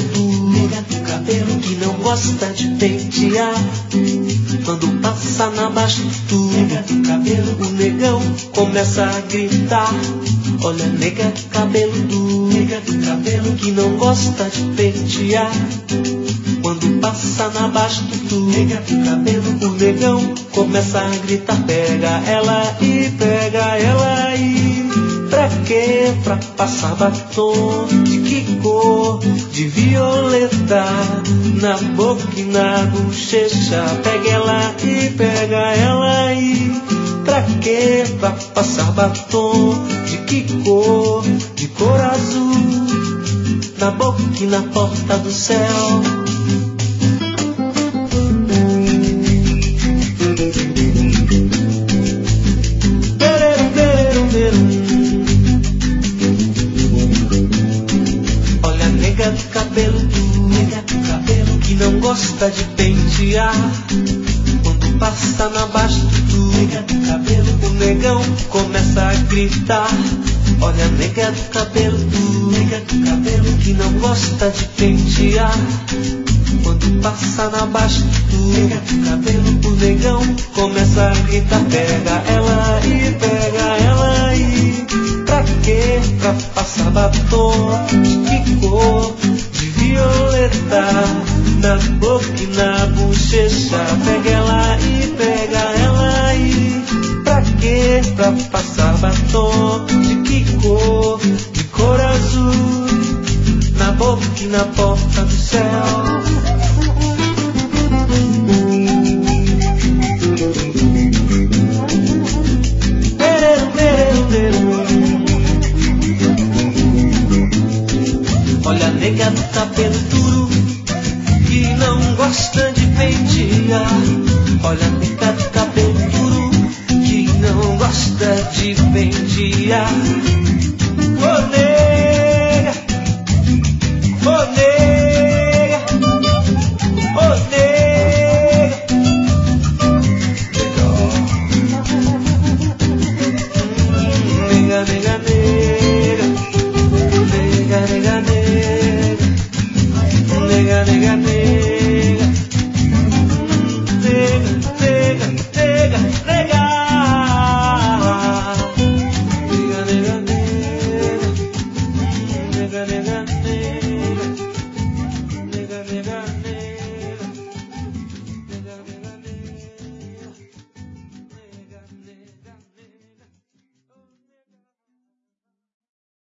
cabeludo, nega do cabelo que não gosta de pentear. Quando passa na baixo nega do cabelo, o negão começa a gritar. Olha, nega do cabeludo, nega do cabelo que não gosta de pentear. Quando passa na baixo nega do cabelo, o negão começa a gritar. Pega ela e pega ela aí. Pra quê? Pra passar batom. De que cor? De violeta. Na boca e na bochecha. Pega ela e pega ela aí. Pra quê? Pra passar batom. De que cor? De cor azul. Na boca e na porta do céu. Gosta de pentear. Quando passa na baixa nega do cabelo, o negão começa a gritar. Olha, nega do cabelo que não gosta de pentear. Quando passa na baixa nega do cabelo, o negão começa a gritar. Pega ela e pega ela aí. Pra quê? Pra passar batom. De que cor? De violeta. Na boca e na bochecha. Pega ela e pega ela aí. Pra quê? Pra passar batom. De que cor? De cor azul. Na boca e na porta do céu. Olha, nega do cabelo duro que não gosta de pentear. Olha, nega do cabelo duro que não gosta de pentear. Ô nega, ô nega.